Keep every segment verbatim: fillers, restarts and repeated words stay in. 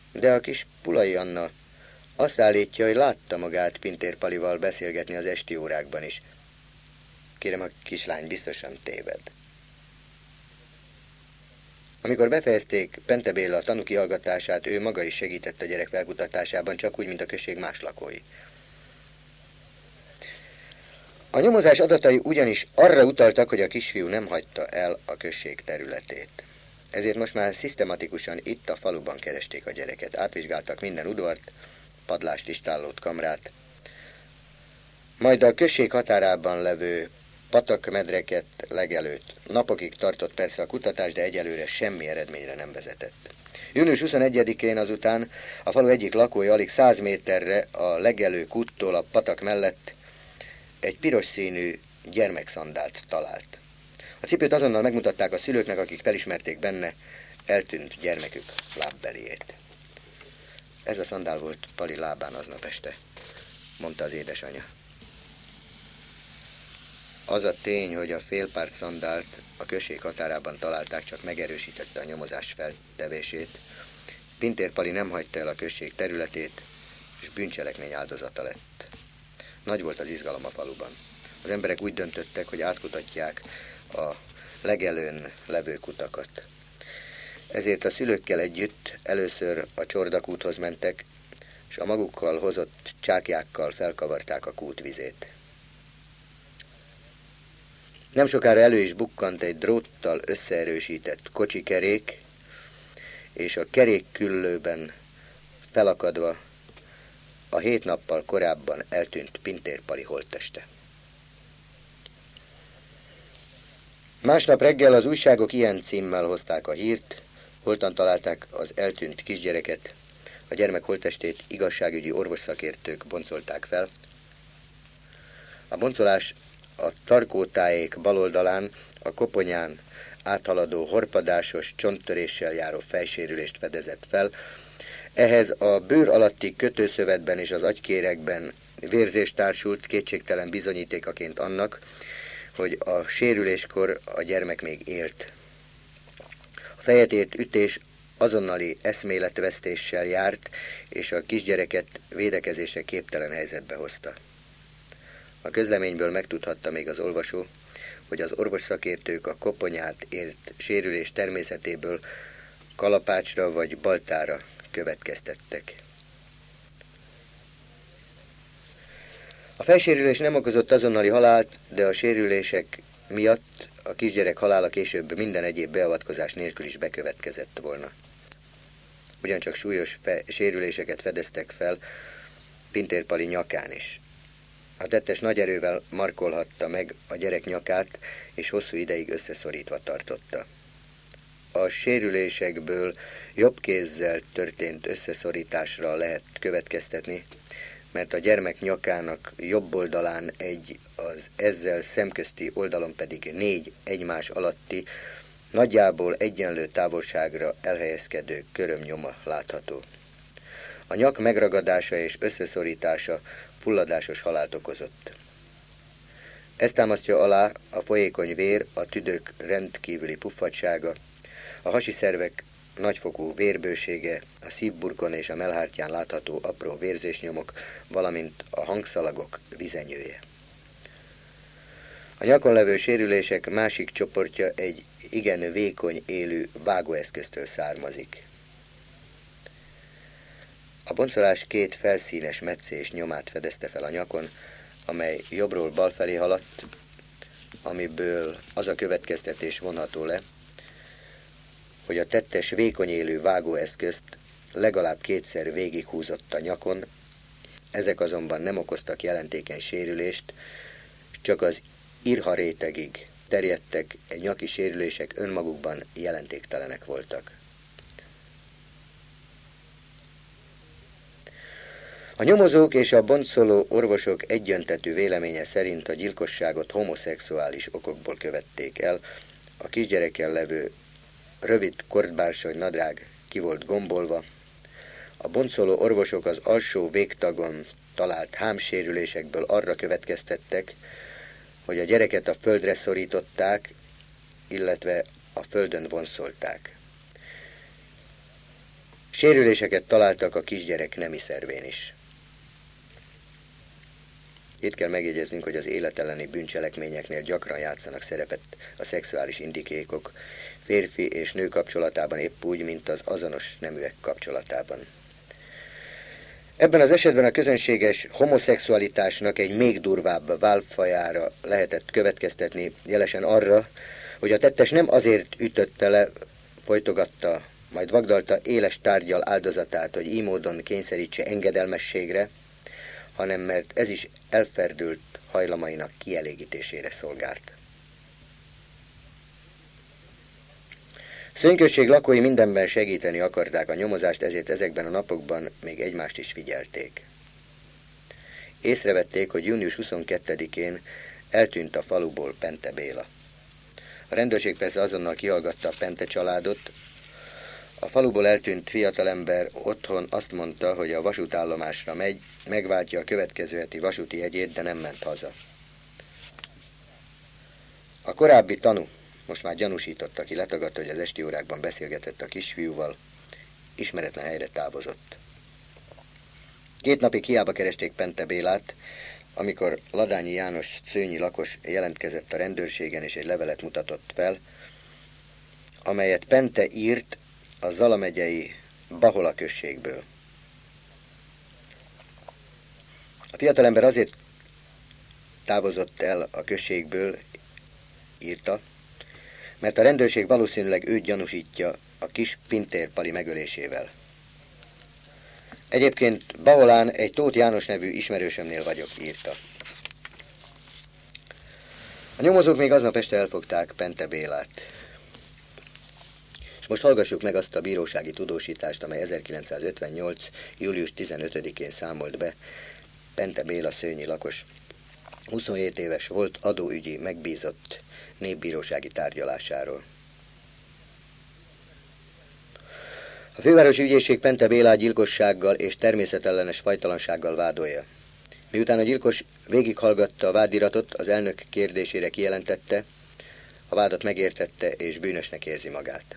De a kis Pulai Anna azt állítja, hogy látta magát Pintér Palival beszélgetni az esti órákban is. Kérem, a kislány biztosan téved. Amikor befejezték Pente Béla a tanú kihallgatását, ő maga is segített a gyerek felkutatásában, csak úgy, mint a község más lakói. A nyomozás adatai ugyanis arra utaltak, hogy a kisfiú nem hagyta el a község területét. Ezért most már szisztematikusan itt a faluban keresték a gyereket. Átvizsgáltak minden udvart, padlást, istállót, kamrát. Majd a község határában levő patakmedreket legelőtt. Napokig tartott persze a kutatás, de egyelőre semmi eredményre nem vezetett. június huszonegyedikén azután a falu egyik lakója alig száz méterre a legelő kúttól a patak mellett egy piros színű gyermekszandált talált. A cipőt azonnal megmutatták a szülőknek, akik felismerték benne eltűnt gyermekük lábbeliét. Ez a szandál volt Pali lábán aznap este, mondta az édesanyja. Az a tény, hogy a félpár szandált a község határában találták, csak megerősítette a nyomozás feltevését. Pintér Pali nem hagyta el a község területét, és bűncselekmény áldozata lett. Nagy volt az izgalom a faluban. Az emberek úgy döntöttek, hogy átkutatják a legelőn levő kutakat. Ezért a szülőkkel együtt először a Csordakúthoz mentek, és a magukkal hozott csákjákkal felkavarták a kútvizét. Nem sokára elő is bukkant egy dróttal összeerősített kocsikerék, és a kerékküllőben felakadva a hét nappal korábban eltűnt Pintér Pali holtteste. Másnap reggel az újságok ilyen címmel hozták a hírt, holtan találták az eltűnt kisgyereket, a gyermek holttestét igazságügyi orvosszakértők boncolták fel. A boncolás a Tarkótájék baloldalán, a koponyán áthaladó horpadásos csonttöréssel járó fejsérülést fedezett fel. Ehhez a bőr alatti kötőszövetben és az agykéregben vérzés társult, kétségtelen bizonyítékaként annak, hogy a sérüléskor a gyermek még élt. A fejet ért ütés azonnali eszméletvesztéssel járt, és a kisgyereket védekezésre képtelen helyzetbe hozta. A közleményből megtudhatta még az olvasó, hogy az orvosszakértők a koponyát ért sérülés természetéből kalapácsra vagy baltára következtettek. A fejsérülés nem okozott azonnali halált, de a sérülések miatt a kisgyerek halála később minden egyéb beavatkozás nélkül is bekövetkezett volna. Ugyancsak súlyos fe- sérüléseket fedeztek fel Pintér Pali nyakán is. A tettes nagy erővel markolhatta meg a gyerek nyakát, és hosszú ideig összeszorítva tartotta. A sérülésekből jobb kézzel történt összeszorításra lehet következtetni, mert a gyermek nyakának jobb oldalán egy, az ezzel szemközti oldalon pedig négy egymás alatti, nagyjából egyenlő távolságra elhelyezkedő körömnyoma látható. A nyak megragadása és összeszorítása fulladásos halált okozott. Ezt támasztja alá a folyékony vér, a tüdők rendkívüli puffadtsága, a hasi szervek nagyfokú vérbősége, a szívburkon és a mellhártyán látható apró vérzésnyomok, valamint a hangszalagok vizenyője. A nyakon levő sérülések másik csoportja egy igen vékony élő vágóeszköztől származik. A boncolás két felszínes metszés nyomát fedezte fel a nyakon, amely jobbról bal felé haladt, amiből az a következtetés vonható le, hogy a tettes vékony élő vágóeszközt legalább kétszer végighúzott a nyakon, ezek azonban nem okoztak jelentékeny sérülést, csak az irha rétegig terjedtek, nyaki sérülések önmagukban jelentéktelenek voltak. A nyomozók és a boncoló orvosok egyöntetű véleménye szerint a gyilkosságot homoszexuális okokból követték el, a kisgyerekkel levő rövid kordbársony nadrág ki volt gombolva, a boncoló orvosok az alsó végtagon talált hámsérülésekből arra következtettek, hogy a gyereket a földre szorították, illetve a földön vonszolták. Sérüléseket találtak a kisgyerek nemi szervén is. Itt kell megjegyeznünk, hogy az élet elleni bűncselekményeknél gyakran játszanak szerepet a szexuális indikékok, férfi és nő kapcsolatában épp úgy, mint az azonos neműek kapcsolatában. Ebben az esetben a közönséges homoszexualitásnak egy még durvább válfajára lehetett következtetni, jelesen arra, hogy a tettes nem azért ütötte le, folytogatta, majd vagdalta éles tárggyal áldozatát, hogy így módon kényszerítse engedelmességre, hanem mert ez is elferdült hajlamainak kielégítésére szolgált. Szönközség lakói mindenben segíteni akarták a nyomozást, ezért ezekben a napokban még egymást is figyelték. Észrevették, hogy június huszonkettedikén eltűnt a faluból Pente Béla. A rendőrség persze azonnal kihallgatta a Pente családot. A faluból eltűnt fiatalember otthon azt mondta, hogy a vasútállomásra megy, megváltja a következő heti vasúti jegyét, de nem ment haza. A korábbi tanú, most már gyanúsított, aki letagadta, hogy az esti órákban beszélgetett a kisfiúval, ismeretlen helyre távozott. Két napig hiába keresték Pente Bélát, amikor Ladányi János Szőnyi lakos jelentkezett a rendőrségen és egy levelet mutatott fel, amelyet Pente írt a Zala megyei Bahola községből. A fiatalember azért távozott el a községből, írta, mert a rendőrség valószínűleg őt gyanúsítja a kis Pintér Pali megölésével. Egyébként Baholán egy Tóth János nevű ismerősömnél vagyok, írta. A nyomozók még aznap este elfogták Pente Bélát. És most hallgassuk meg azt a bírósági tudósítást, amely ezerkilencszázötvennyolc. július tizenötödikén számolt be Pente Béla Szőnyi lakos, huszonhét éves volt adóügyi megbízott népbírósági tárgyalásáról. A fővárosi ügyészség Pente Bélát gyilkossággal és természetellenes fajtalansággal vádolja. Miután a gyilkos végighallgatta a vádiratot, az elnök kérdésére kijelentette, a vádat megértette és bűnösnek érzi magát.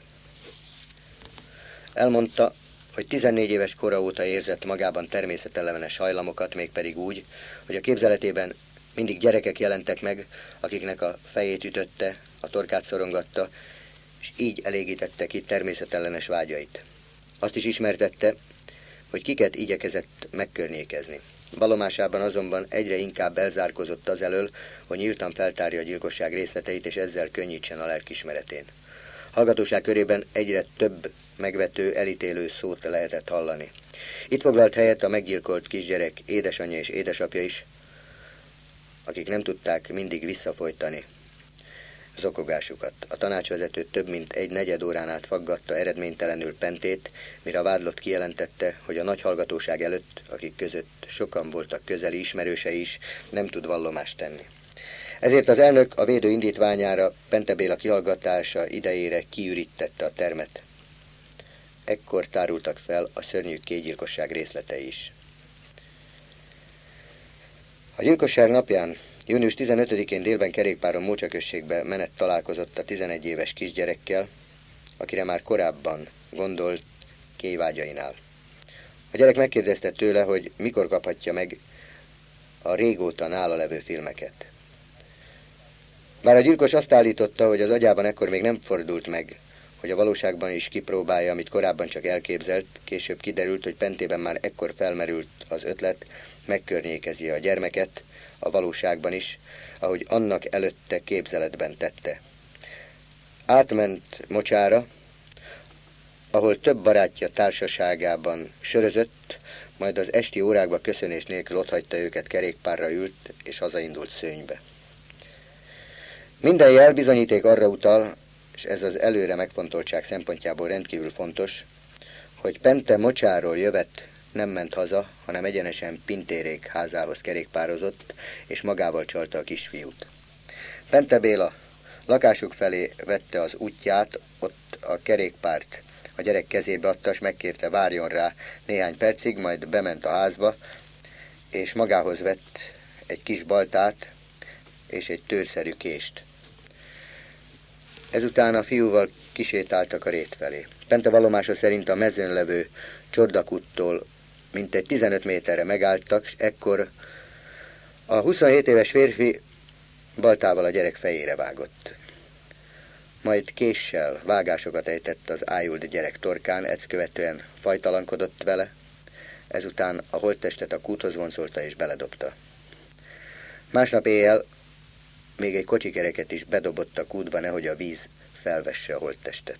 Elmondta, hogy tizennégy éves kora óta érzett magában természetellenes hajlamokat, mégpedig úgy, hogy a képzeletében mindig gyerekek jelentek meg, akiknek a fejét ütötte, a torkát szorongatta, és így elégítette ki természetellenes vágyait. Azt is ismertette, hogy kiket igyekezett megkörnyékezni. Vallomásában azonban egyre inkább elzárkózott azelől, hogy nyíltan feltárja a gyilkosság részleteit, és ezzel könnyítsen a lelkismeretén. Hallgatóság körében egyre több megvető, elítélő szót lehetett hallani. Itt foglalt helyet a meggyilkolt kisgyerek édesanyja és édesapja is, akik nem tudták mindig visszafolytani zokogásukat. A tanácsvezető több mint egy negyed órán át faggatta eredménytelenül Pentét, mire a vádlott kijelentette, hogy a nagy hallgatóság előtt, akik között sokan voltak közeli ismerősei is, nem tud vallomást tenni. Ezért az elnök a védő indítványára Pente Béla kihallgatása idejére kiürítette a termet. Ekkor tárultak fel a szörnyű kétgyilkosság részletei is. A gyilkosság napján, június tizenötödikén délben kerékpáron Mócsa községbe menet találkozott a tizenegy éves kisgyerekkel, akire már korábban gondolt kévágyainál. A gyerek megkérdezte tőle, hogy mikor kaphatja meg a régóta nála levő filmeket. Bár a gyilkos azt állította, hogy az agyában ekkor még nem fordult meg, hogy a valóságban is kipróbálja, amit korábban csak elképzelt, később kiderült, hogy Pentében már ekkor felmerült az ötlet, megkörnyékezi a gyermeket, a valóságban is, ahogy annak előtte képzeletben tette. Átment Mocsára, ahol több barátja társaságában sörözött, majd az esti órákba köszönés nélkül otthagyta őket, kerékpárra ült, és hazaindult Szőnybe. Minden jel bizonyíték arra utal, és ez az előre megfontoltság szempontjából rendkívül fontos, hogy Pente Mocsáról jövet nem ment haza, hanem egyenesen Pintérék házához kerékpározott, és magával csalta a kisfiút. Pente Béla lakásuk felé vette az útját, ott a kerékpárt a gyerek kezébe adta, és megkérte, várjon rá néhány percig, majd bement a házba, és magához vett egy kis baltát és egy tőrszerű kést. Ezután a fiúval kisétáltak a rét felé. Pente vallomása szerint a mezőn levő Csordakúttól mintegy tizenöt méterre megálltak, és ekkor a huszonhét éves férfi baltával a gyerek fejére vágott. Majd késsel vágásokat ejtett az ájult gyerek torkán, ezt követően fajtalankodott vele, ezután a holttestet a kúthoz vonszolta és beledobta. Másnap éjjel még egy kocsikereket is bedobott a kútba, nehogy a víz felvesse a holttestet.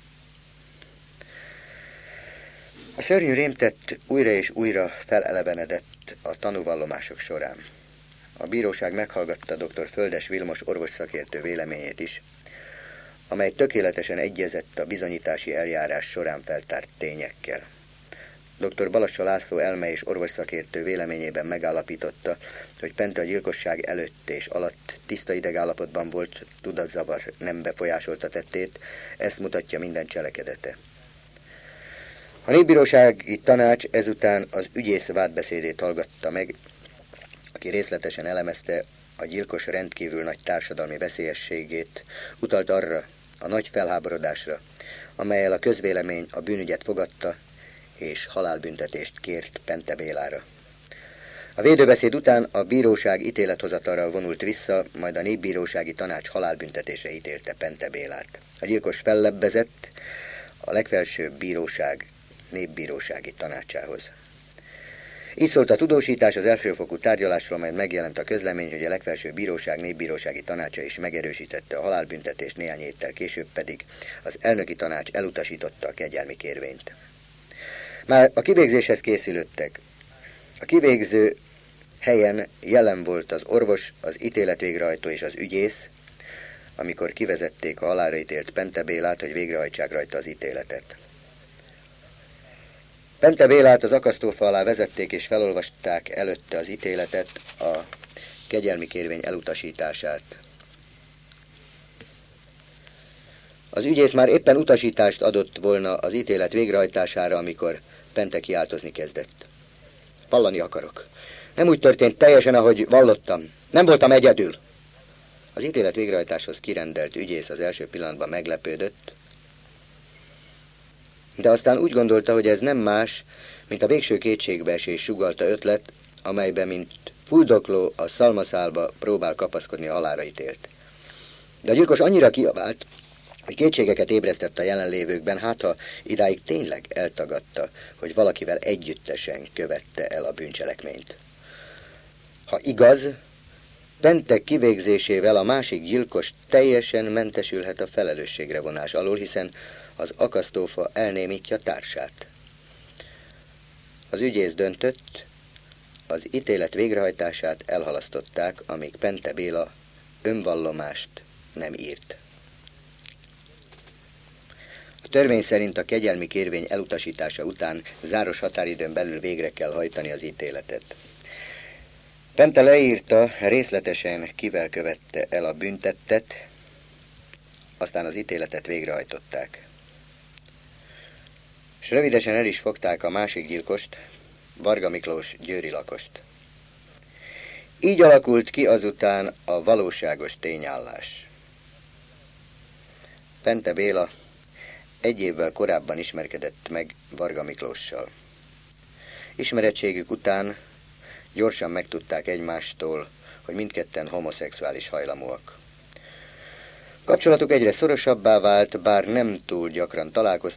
A szörnyű rémtett újra és újra felelevenedett a tanúvallomások során. A bíróság meghallgatta dr. Földes Vilmos orvosszakértő véleményét is, amely tökéletesen egyezett a bizonyítási eljárás során feltárt tényekkel. dr. Balassa László elme és orvosszakértő véleményében megállapította, hogy Pente a gyilkosság előtt és alatt tiszta idegállapotban volt, tudatzavar nem befolyásolta tettét, ezt mutatja minden cselekedete. A népbírósági tanács ezután az ügyész vádbeszédét hallgatta meg, aki részletesen elemezte a gyilkos rendkívül nagy társadalmi veszélyességét, utalt arra a nagy felháborodásra, amellyel a közvélemény a bűnügyet fogadta, és halálbüntetést kért Pente Bélára. A védőbeszéd után a bíróság ítélethozatalra vonult vissza, majd a népbírósági tanács halálbüntetése ítélte Pente Bélát. A gyilkos fellebbezett a legfelsőbb bíróság népbírósági tanácsához. Így szólt a tudósítás az elsőfokú tárgyalásról, majd megjelent a közlemény, hogy a legfelsőbb bíróság népbírósági tanácsa is megerősítette a halálbüntetést, néhány héttel később pedig az elnöki tanács elutasította a kegyelmi kérvényt. Már a kivégzéshez készülöttek. A kivégző helyen jelen volt az orvos, az ítéletvégrehajtó és az ügyész, amikor kivezették a halálra ítélt Pente Bélát, hogy végrehajtsák rajta az ítéletet. Pente Bélát az akasztófa alá vezették és felolvasták előtte az ítéletet, a kegyelmi kérvény elutasítását. Az ügyész már éppen utasítást adott volna az ítélet végrehajtására, amikor Pente kiáltozni kezdett. Vallani akarok. Nem úgy történt teljesen, ahogy vallottam. Nem voltam egyedül. Az ítélet végrehajtáshoz kirendelt ügyész az első pillanatban meglepődött, de aztán úgy gondolta, hogy ez nem más, mint a végső kétségbeesés sugallta ötlet, amelyben, mint fuldokló a szalmaszálba próbál kapaszkodni a halálra ítélt. De a gyilkos annyira kiabált, hogy kétségeket ébresztett a jelenlévőkben, hát ha idáig tényleg eltagadta, hogy valakivel együttesen követte el a bűncselekményt. Ha igaz, Pente kivégzésével a másik gyilkos teljesen mentesülhet a felelősségre vonás alól, hiszen az akasztófa elnémítja társát. Az ügyész döntött, az ítélet végrehajtását elhalasztották, amíg Pente Béla önvallomást nem írt. A törvény szerint a kegyelmi kérvény elutasítása után záros határidőn belül végre kell hajtani az ítéletet. Pente leírta részletesen, kivel követte el a bűntettet, aztán az ítéletet végrehajtották. És rövidesen el is fogták a másik gyilkost, Varga Miklós győri lakost. Így alakult ki azután a valóságos tényállás. Pente Béla egy évvel korábban ismerkedett meg Varga Miklóssal. Ismerettségük után gyorsan megtudták egymástól, hogy mindketten homoszexuális hajlamúak. Kapcsolatuk egyre szorosabbá vált, bár nem túl gyakran találkoztak,